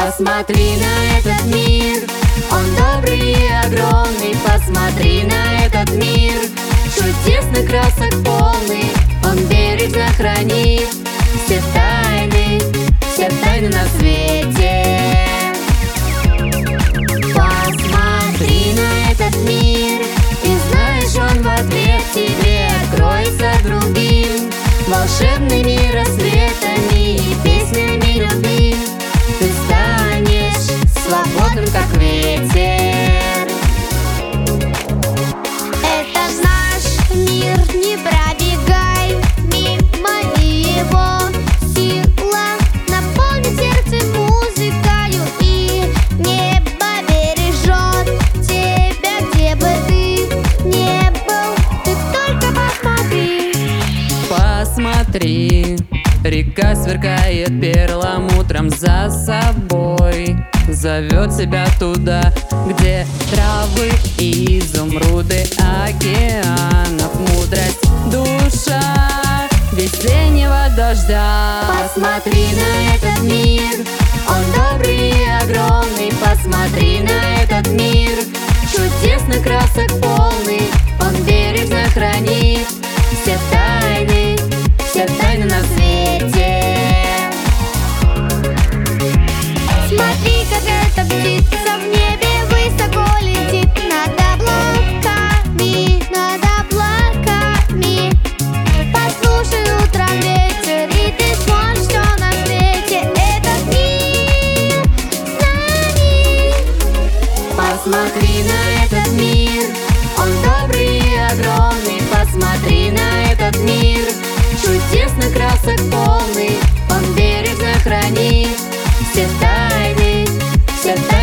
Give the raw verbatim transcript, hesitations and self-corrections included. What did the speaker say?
Посмотри на этот мир, он добрый и огромный. Посмотри на этот мир, чудесных красок полный. Он бережно хранит все тайны, все тайны на свете. Посмотри на этот мир, и знаешь, он в ответ тебе откроется другим волшебными рассветами и песнями любви. Ты станешь свободным, как ветер. Это наш мир, не пробегай мимо него. Сила наполнит сердце музыкою, и небо бережет тебя, где бы ты не был. Ты только посмотри. Посмотри, река сверкает перламутром за собой, зовет себя туда, где травы и изумруды океанов. Мудрость душа весеннего дождя. Посмотри на этот мир, он добрый и огромный. Посмотри на этот мир, чудесных красок полный. Он бережно хранит все тайны, все тайны на свете. Смотри, как эта птица в небе высоко летит над облаками, над облаками. Послушай утром ветер, и ты сможешь все на свете. Этот мир знаний. Посмотри на этот мир, он добрый и огромный. Посмотри на этот мир, чудесных красок полный. Он бережно хранит все тайны, все тайны.